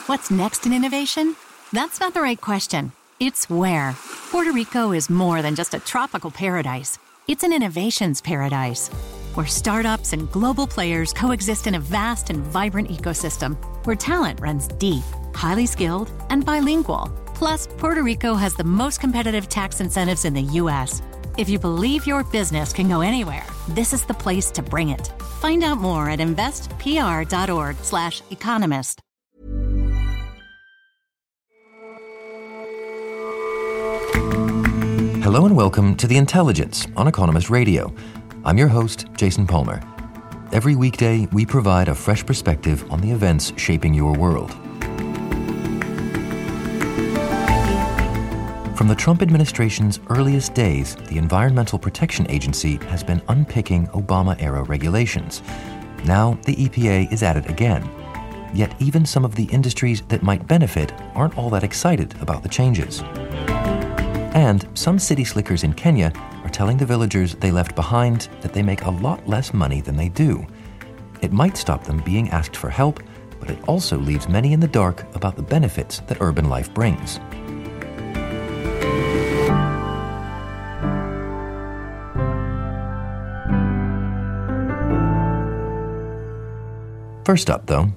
What's next in innovation? That's not the right question. It's where. Puerto Rico is more than just a tropical paradise. It's an innovations paradise, where startups and global players coexist in a vast and vibrant ecosystem, where talent runs deep, highly skilled, and bilingual. Plus, Puerto Rico has the most competitive tax incentives in the U.S. If you believe your business can go anywhere, this is the place to bring it. Find out more at investpr.org/economist. Hello and welcome to The Intelligence on Economist Radio. I'm your host, Jason Palmer. Every weekday, we provide a fresh perspective on the events shaping your world. From the Trump administration's earliest days, the Environmental Protection Agency has been unpicking Obama-era regulations. Now, the EPA is at it again. Yet even some of the industries that might benefit aren't all that excited about the changes. And some city slickers in Kenya are telling the villagers they left behind that they make a lot less money than they do. It might stop them being asked for help, but it also leaves many in the dark about the benefits that urban life brings. First up, though,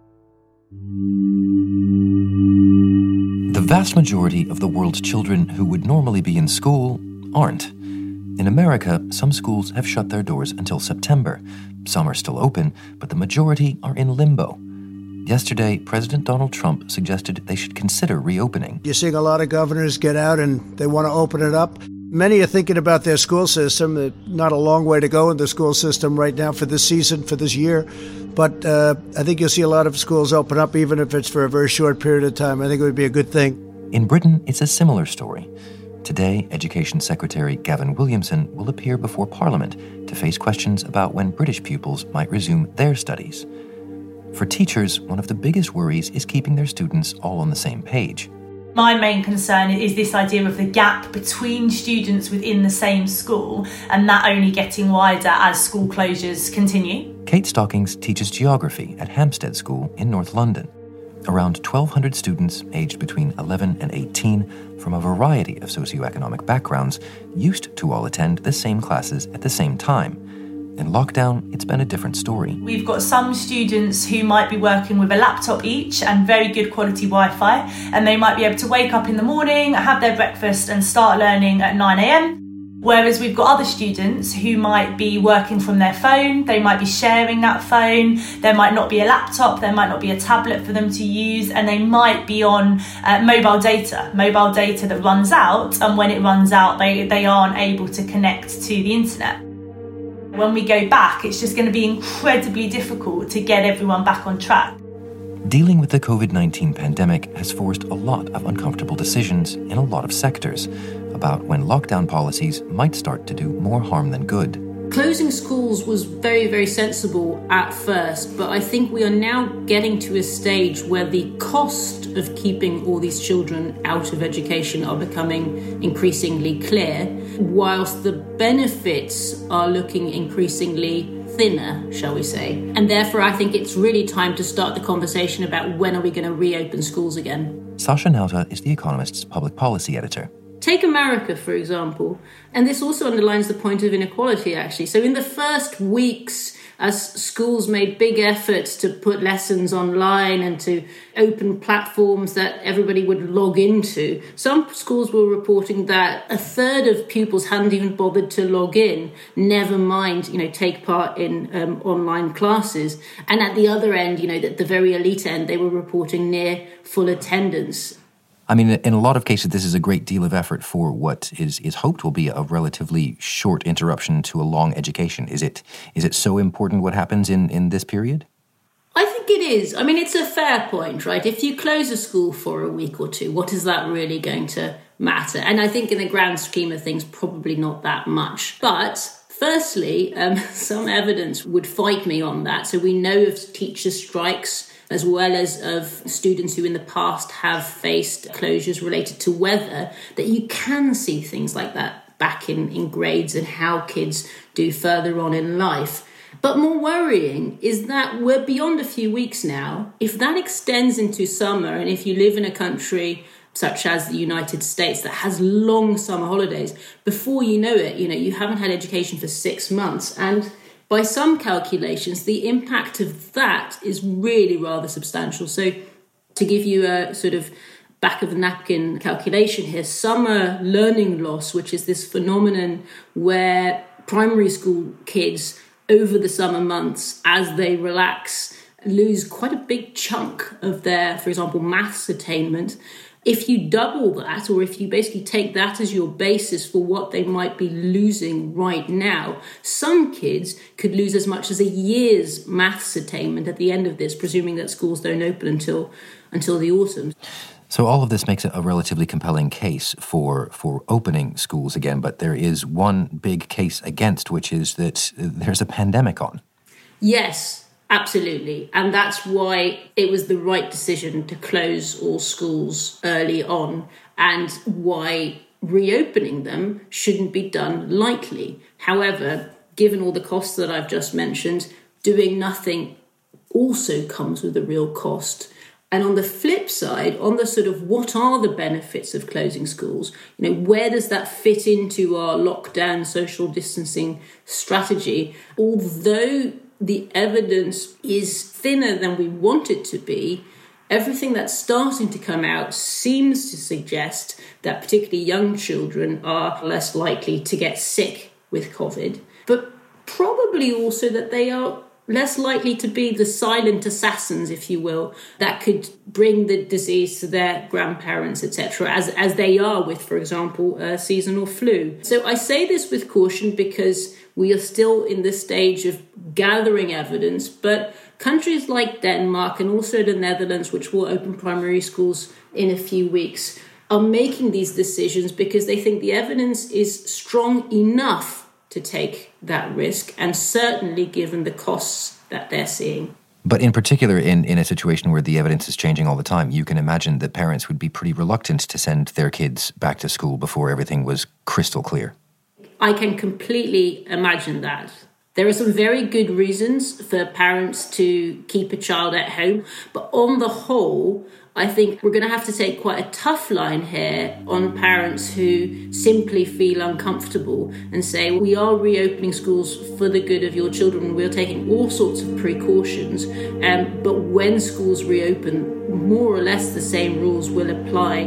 the vast majority of the world's children who would normally be in school aren't. In America, some schools have shut their doors until September. Some are still open, but the majority are in limbo. Yesterday, President Donald Trump suggested they should consider reopening. You're seeing a lot of governors get out and they want to open it up. Many are thinking about their school system. Not a long way to go in the school system right now for this season, for this year. But I think you'll see a lot of schools open up, even if it's for a very short period of time. I think it would be a good thing. In Britain, it's a similar story. Today, Education Secretary Gavin Williamson will appear before Parliament to face questions about when British pupils might resume their studies. For teachers, one of the biggest worries is keeping their students all on the same page. My main concern is this idea of the gap between students within the same school and that only getting wider as school closures continue. Kate Stockings teaches geography at Hampstead School in North London. Around 1,200 students aged between 11 and 18 from a variety of socioeconomic backgrounds used to all attend the same classes at the same time. In lockdown, it's been a different story. We've got some students who might be working with a laptop each and very good quality Wi-Fi, and they might be able to wake up in the morning, have their breakfast and start learning at 9 a.m. Whereas we've got other students who might be working from their phone, they might be sharing that phone, there might not be a laptop, there might not be a tablet for them to use, and they might be on mobile data that runs out, and when it runs out, they aren't able to connect to the internet. When we go back, it's just going to be incredibly difficult to get everyone back on track. Dealing with the COVID-19 pandemic has forced a lot of uncomfortable decisions in a lot of sectors about when lockdown policies might start to do more harm than good. Closing schools was very, very sensible at first, but I think we are now getting to a stage where the cost of keeping all these children out of education are becoming increasingly clear, whilst the benefits are looking increasingly thinner, shall we say. And therefore, I think it's really time to start the conversation about when are we going to reopen schools again. Sasha Nauta is The Economist's public policy editor. Take America, for example, and this also underlines the point of inequality, actually. So in the first weeks, as schools made big efforts to put lessons online and to open platforms that everybody would log into, some schools were reporting that a third of pupils hadn't even bothered to log in, never mind, take part in online classes. And at the other end, at the very elite end, they were reporting near full attendance. I mean, in a lot of cases, this is a great deal of effort for what is hoped will be a relatively short interruption to a long education. Is it so important what happens in this period? I think it is. I mean, it's a fair point, right? If you close a school for a week or two, what is that really going to matter? And I think in the grand scheme of things, probably not that much. But firstly, some evidence would fight me on that. So we know of teacher strikes, as well as of students who in the past have faced closures related to weather, that you can see things like that back in grades and how kids do further on in life. But more worrying is that we're beyond a few weeks now. If that extends into summer, and if you live in a country such as the United States that has long summer holidays, before you know it, you haven't had education for 6 months. And by some calculations, the impact of that is really rather substantial. So to give you a sort of back of the napkin calculation here, summer learning loss, which is this phenomenon where primary school kids over the summer months, as they relax, lose quite a big chunk of their, for example, maths attainment. If you double that, or if you basically take that as your basis for what they might be losing right now, some kids could lose as much as a year's maths attainment at the end of this, presuming that schools don't open until the autumn. So all of this makes a relatively compelling case for opening schools again, but there is one big case against, which is that there's a pandemic on. Yes. Absolutely. And that's why it was the right decision to close all schools early on, and why reopening them shouldn't be done lightly. However, given all the costs that I've just mentioned, doing nothing also comes with a real cost. And on the flip side, on the sort of what are the benefits of closing schools, where does that fit into our lockdown social distancing strategy? Although the evidence is thinner than we want it to be, everything that's starting to come out seems to suggest that particularly young children are less likely to get sick with COVID, but probably also that they are less likely to be the silent assassins, if you will, that could bring the disease to their grandparents, etc., as they are with, for example, seasonal flu. So I say this with caution because we are still in the stage of gathering evidence, but countries like Denmark and also the Netherlands, which will open primary schools in a few weeks, are making these decisions because they think the evidence is strong enough to take that risk, and certainly given the costs that they're seeing. But in particular, in a situation where the evidence is changing all the time, you can imagine that parents would be pretty reluctant to send their kids back to school before everything was crystal clear. I can completely imagine that. There are some very good reasons for parents to keep a child at home, but on the whole, I think we're going to have to take quite a tough line here on parents who simply feel uncomfortable and say, we are reopening schools for the good of your children. We're taking all sorts of precautions. But when schools reopen, more or less the same rules will apply.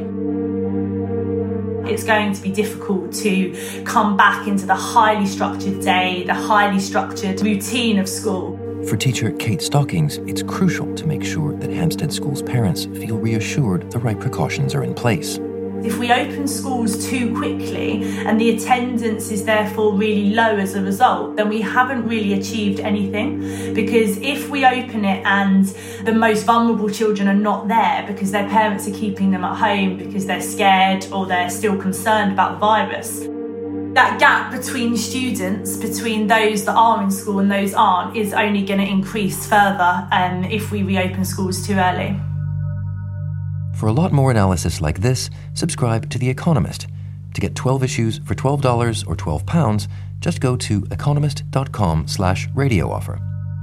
It's going to be difficult to come back into the highly structured day, the highly structured routine of school. For teacher Kate Stockings, it's crucial to make sure that Hampstead School's parents feel reassured the right precautions are in place. If we open schools too quickly and the attendance is therefore really low as a result, then we haven't really achieved anything. Because if we open it and the most vulnerable children are not there because their parents are keeping them at home because they're scared or they're still concerned about the virus, that gap between students, between those that are in school and those aren't, is only going to increase further if we reopen schools too early. For a lot more analysis like this, subscribe to The Economist. To get 12 issues for $12 or £12, just go to economist.com/radio offer.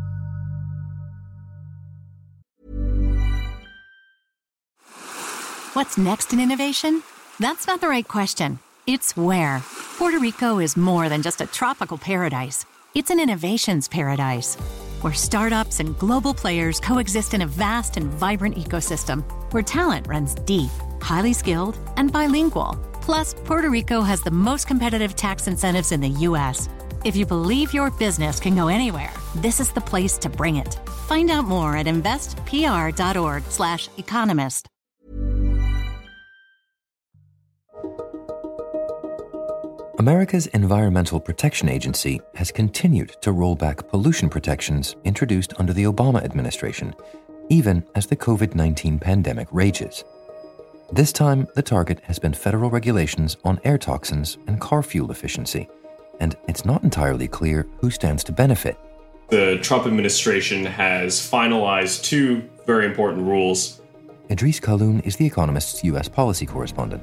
What's next in innovation? That's not the right question. It's where. Puerto Rico is more than just a tropical paradise. It's an innovations paradise, where startups and global players coexist in a vast and vibrant ecosystem, where talent runs deep, highly skilled, and bilingual. Plus, Puerto Rico has the most competitive tax incentives in the U.S. If you believe your business can go anywhere, this is the place to bring it. Find out more at investpr.org/economist. America's Environmental Protection Agency has continued to roll back pollution protections introduced under the Obama administration, even as the COVID-19 pandemic rages. This time, the target has been federal regulations on air toxins and car fuel efficiency, and it's not entirely clear who stands to benefit. The Trump administration has finalized two very important rules. Idris Khaloun is The Economist's U.S. policy correspondent.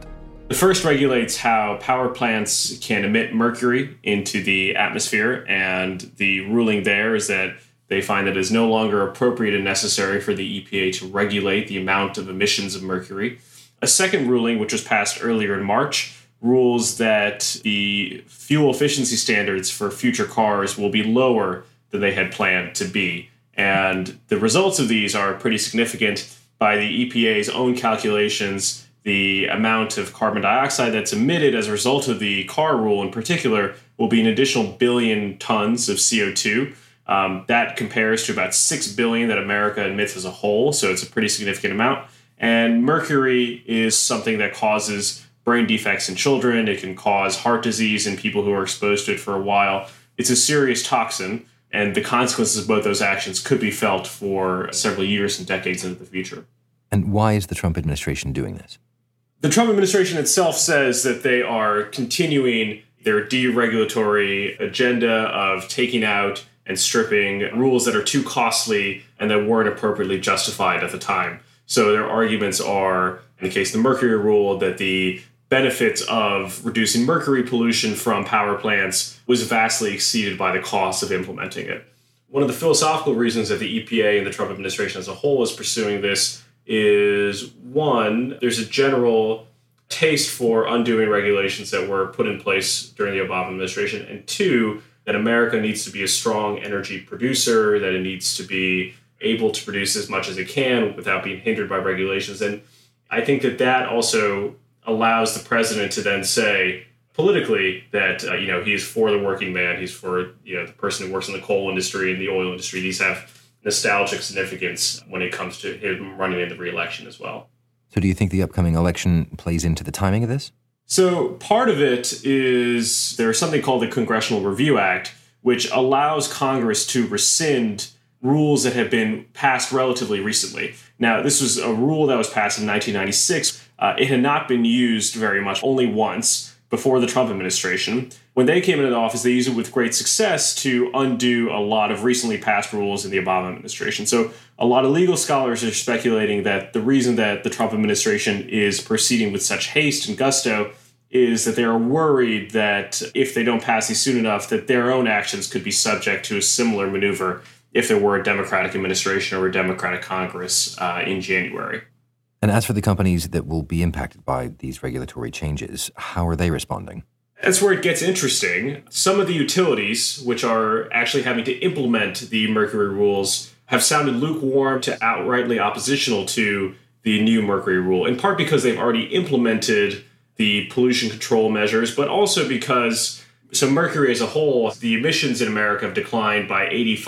The first regulates how power plants can emit mercury into the atmosphere, and the ruling there is that they find that it is no longer appropriate and necessary for the EPA to regulate the amount of emissions of mercury. A second ruling, which was passed earlier in March, rules that the fuel efficiency standards for future cars will be lower than they had planned to be. And the results of these are pretty significant. By the EPA's own calculations, the amount of carbon dioxide that's emitted as a result of the car rule in particular will be an additional 1 billion tons of CO2. That compares to about 6 billion that America emits as a whole, so it's a pretty significant amount. And mercury is something that causes brain defects in children. It can cause heart disease in people who are exposed to it for a while. It's a serious toxin, and the consequences of both those actions could be felt for several years and decades into the future. And why is the Trump administration doing this? The Trump administration itself says that they are continuing their deregulatory agenda of taking out and stripping rules that are too costly and that weren't appropriately justified at the time. So their arguments are, in the case of the mercury rule, that the benefits of reducing mercury pollution from power plants was vastly exceeded by the cost of implementing it. One of the philosophical reasons that the EPA and the Trump administration as a whole is pursuing this is, one, there's a general taste for undoing regulations that were put in place during the Obama administration, and two, that America needs to be a strong energy producer, that it needs to be able to produce as much as it can without being hindered by regulations. And I think that also allows the president to then say politically that, he's for the working man, he's for, the person who works in the coal industry and the oil industry. These have nostalgic significance when it comes to him running in the re-election as well. So do you think the upcoming election plays into the timing of this? So part of it is there's something called the Congressional Review Act, which allows Congress to rescind rules that have been passed relatively recently. Now, this was a rule that was passed in 1996. It had not been used very much, only once, before the Trump administration. When they came into office, they used it with great success to undo a lot of recently passed rules in the Obama administration. So a lot of legal scholars are speculating that the reason that the Trump administration is proceeding with such haste and gusto is that they're worried that if they don't pass these soon enough, that their own actions could be subject to a similar maneuver if there were a Democratic administration or a Democratic Congress in January. And as for the companies that will be impacted by these regulatory changes, how are they responding? That's where it gets interesting. Some of the utilities, which are actually having to implement the mercury rules, have sounded lukewarm to outrightly oppositional to the new mercury rule, in part because they've already implemented the pollution control measures, but also because mercury as a whole, the emissions in America have declined by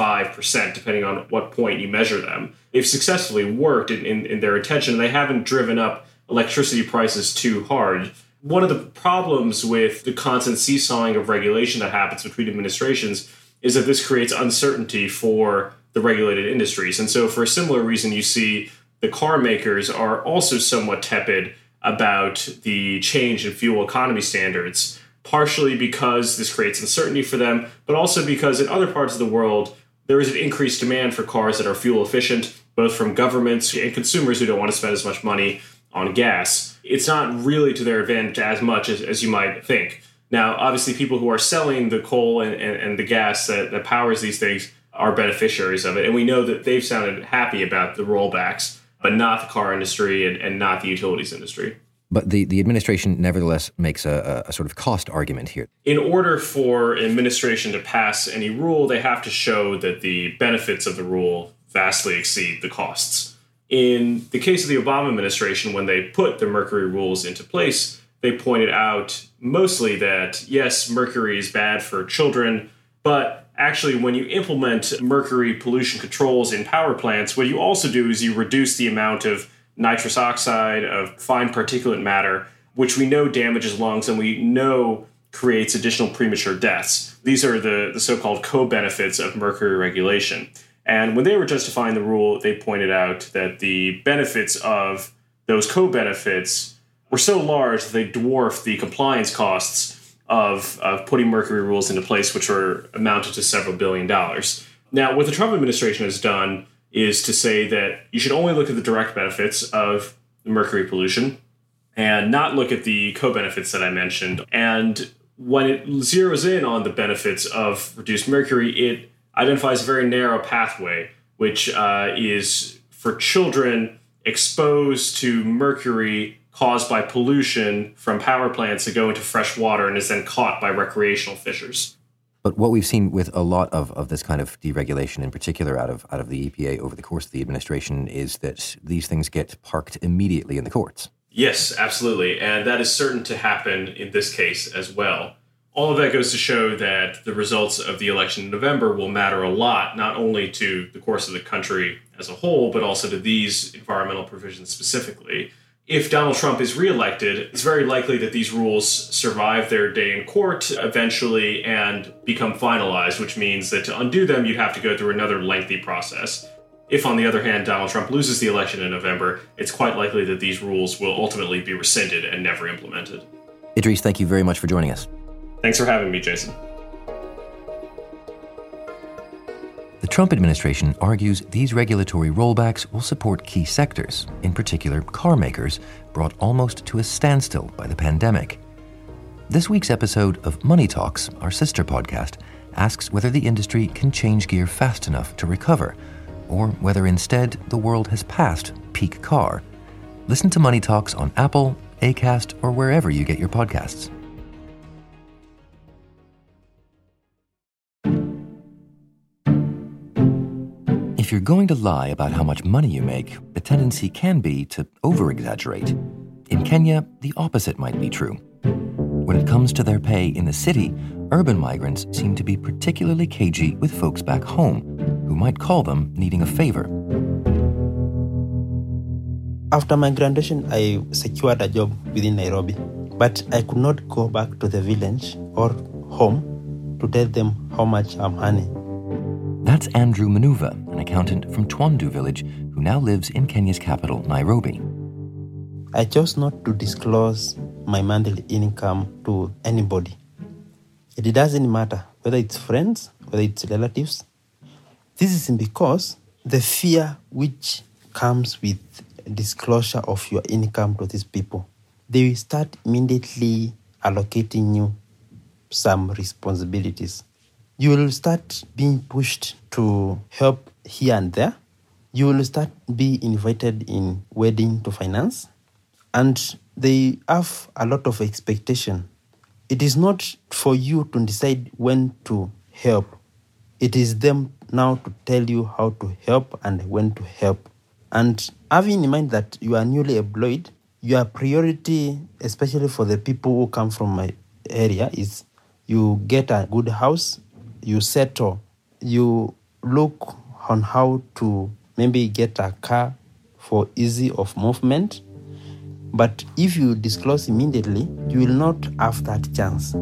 85%, depending on what point you measure them. They've successfully worked in their intention. They haven't driven up electricity prices too hard. One of the problems with the constant seesawing of regulation that happens between administrations is that this creates uncertainty for the regulated industries. And so for a similar reason, you see the car makers are also somewhat tepid about the change in fuel economy standards, partially because this creates uncertainty for them, but also because in other parts of the world, there is an increased demand for cars that are fuel efficient, both from governments and consumers who don't want to spend as much money on gas. It's not really to their advantage as much as you might think. Now, obviously, people who are selling the coal and the gas that powers these things are beneficiaries of it. And we know that they've sounded happy about the rollbacks, but not the car industry and not the utilities industry. But the administration nevertheless makes a sort of cost argument here. In order for an administration to pass any rule, they have to show that the benefits of the rule vastly exceed the costs. In the case of the Obama administration, when they put the mercury rules into place, they pointed out mostly that, yes, mercury is bad for children, but actually when you implement mercury pollution controls in power plants, what you also do is you reduce the amount of nitrous oxide, of fine particulate matter, which we know damages lungs and we know creates additional premature deaths. These are the so-called co-benefits of mercury regulation. And when they were justifying the rule, they pointed out that the benefits of those co-benefits were so large that they dwarfed the compliance costs of putting mercury rules into place, which were amounted to several $1 billion. Now, what the Trump administration has done is to say that you should only look at the direct benefits of the mercury pollution. and not look at the co-benefits that I mentioned. And when it zeroes in on the benefits of reduced mercury, it identifies a very narrow pathway, which is for children exposed to mercury caused by pollution from power plants that go into fresh water and is then caught by recreational fishers. But what we've seen with a lot of this kind of deregulation, in particular out of the EPA over the course of the administration, is that these things get parked immediately in the courts. Yes, absolutely. And that is certain to happen in this case as well. All of that goes to show that the results of the election in November will matter a lot, not only to the course of the country as a whole, but also to these environmental provisions specifically. If Donald Trump is reelected, it's very likely that these rules survive their day in court eventually and become finalized, which means that to undo them, you'd have to go through another lengthy process. If, on the other hand, Donald Trump loses the election in November, it's quite likely that these rules will ultimately be rescinded and never implemented. Idris, thank you very much for joining us. Thanks for having me, Jason. The Trump administration argues these regulatory rollbacks will support key sectors, in particular car makers, brought almost to a standstill by the pandemic. This week's episode of Money Talks, our sister podcast, asks whether the industry can change gear fast enough to recover, or whether instead the world has passed peak car. Listen to Money Talks on Apple, Acast, or wherever you get your podcasts. If you're going to lie about how much money you make, the tendency can be to over-exaggerate. In Kenya, the opposite might be true. When it comes to their pay in the city, urban migrants seem to be particularly cagey with folks back home, who might call them needing a favor. After my graduation, I secured a job within Nairobi, but I could not go back to the village or home to tell them how much I'm earning. That's Andrew Manuva, an accountant from Twandu village who now lives in Kenya's capital, Nairobi. I chose not to disclose my monthly income to anybody. It doesn't matter whether it's friends, whether it's relatives. This is because the fear which comes with disclosure of your income to these people, they will start immediately allocating you some responsibilities. You will start being pushed to help here and there. You will start being invited in wedding to finance. And they have a lot of expectation. It is not for you to decide when to help. It is them now to tell you how to help and when to help. And having in mind that you are newly employed, your priority, especially for the people who come from my area, is you get a good house, you settle, you look on how to maybe get a car for ease of movement. But if you disclose immediately, you will not have that chance.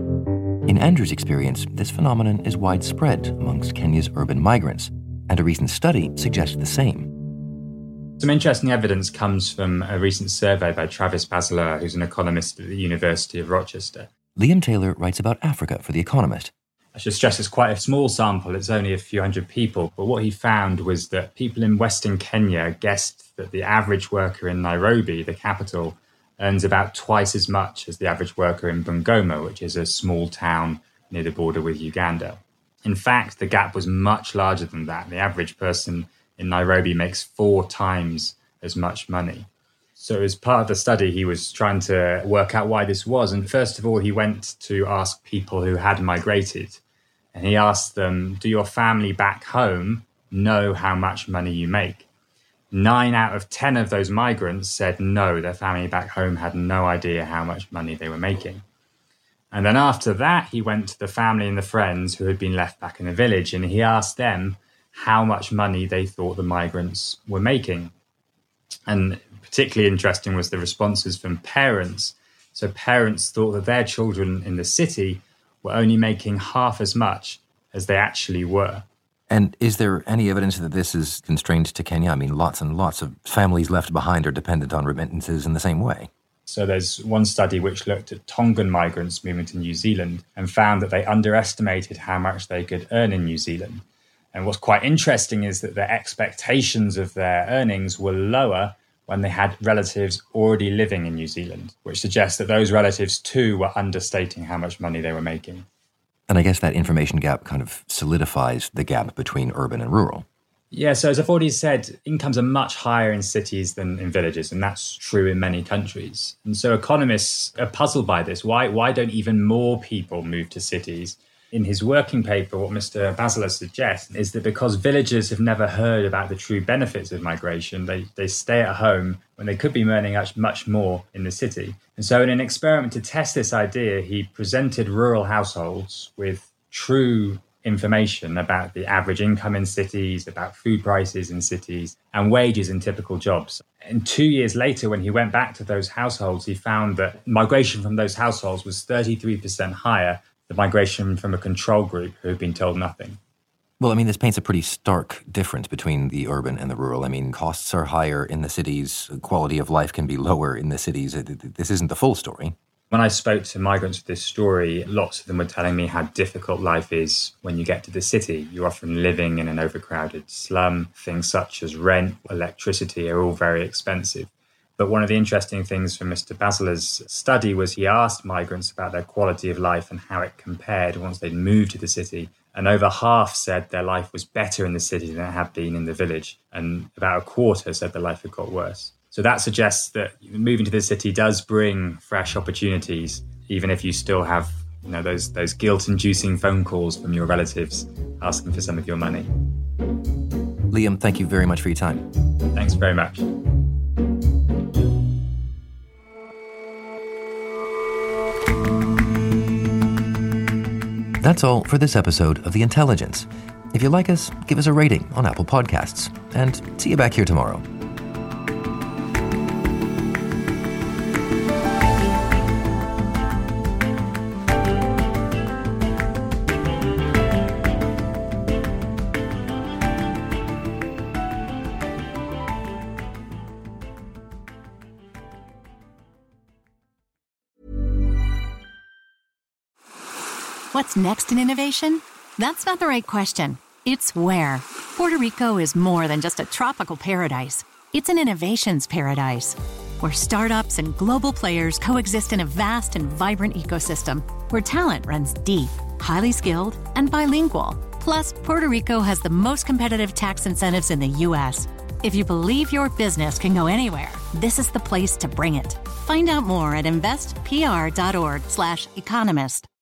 In Andrew's experience, this phenomenon is widespread amongst Kenya's urban migrants, and a recent study suggests the same. Some interesting evidence comes from a recent survey by Travis Bazeleur, who's an economist at the University of Rochester. Liam Taylor writes about Africa for The Economist. I should stress it's quite a small sample, it's only a few hundred people, but what he found was that people in Western Kenya guessed that the average worker in Nairobi, the capital, earns about twice as much as the average worker in Bungoma, which is a small town near the border with Uganda. In fact, the gap was much larger than that. The average person in Nairobi makes 4 times as much money. So as part of the study, he was trying to work out why this was. And first of all, he went to ask people who had migrated. And he asked them, do your family back home know how much money you make? 9 out of 10 of those migrants said no, their family back home had no idea how much money they were making. And then after that, he went to the family and the friends who had been left back in the village, and he asked them how much money they thought the migrants were making. And particularly interesting was the responses from parents. So parents thought that their children in the city were only making half as much as they actually were. And is there any evidence that this is constrained to Kenya? I mean, lots and lots of families left behind are dependent on remittances in the same way. So there's one study which looked at Tongan migrants moving to New Zealand and found that they underestimated how much they could earn in New Zealand. And what's quite interesting is that their expectations of their earnings were lower when they had relatives already living in New Zealand, which suggests that those relatives too were understating how much money they were making. And I guess that information gap kind of solidifies the gap between urban and rural. Yeah, so as I've already said, incomes are much higher in cities than in villages, and that's true in many countries. And so economists are puzzled by this. Why don't even more people move to cities? In his working paper, what Mr. Basler suggests is that because villagers have never heard about the true benefits of migration, they stay at home when they could be earning much more in the city. And so in an experiment to test this idea, he presented rural households with true information about the average income in cities, about food prices in cities, and wages in typical jobs. And 2 years later, when he went back to those households, he found that migration from those households was 33% higher than migration from a control group who had been told nothing. Well, I mean, this paints a pretty stark difference between the urban and the rural. I mean, costs are higher in the cities, quality of life can be lower in the cities. This isn't the full story. When I spoke to migrants with this story, lots of them were telling me how difficult life is when you get to the city. You're often living in an overcrowded slum. Things such as rent, electricity are all very expensive. But one of the interesting things from Mr. Basler's study was he asked migrants about their quality of life and how it compared once they'd moved to the city. And over half said their life was better in the city than it had been in the village. And about a quarter said their life had got worse. So that suggests that moving to the city does bring fresh opportunities, even if you still have, those guilt-inducing phone calls from your relatives asking for some of your money. Liam, thank you very much for your time. Thanks very much. That's all for this episode of The Intelligence. If you like us, give us a rating on Apple Podcasts. And see you back here tomorrow. What's next in innovation? That's not the right question. It's where. Puerto Rico is more than just a tropical paradise. It's an innovations paradise, where startups and global players coexist in a vast and vibrant ecosystem, where talent runs deep, highly skilled, and bilingual. Plus, Puerto Rico has the most competitive tax incentives in the U.S. If you believe your business can go anywhere, this is the place to bring it. Find out more at investpr.org/economist.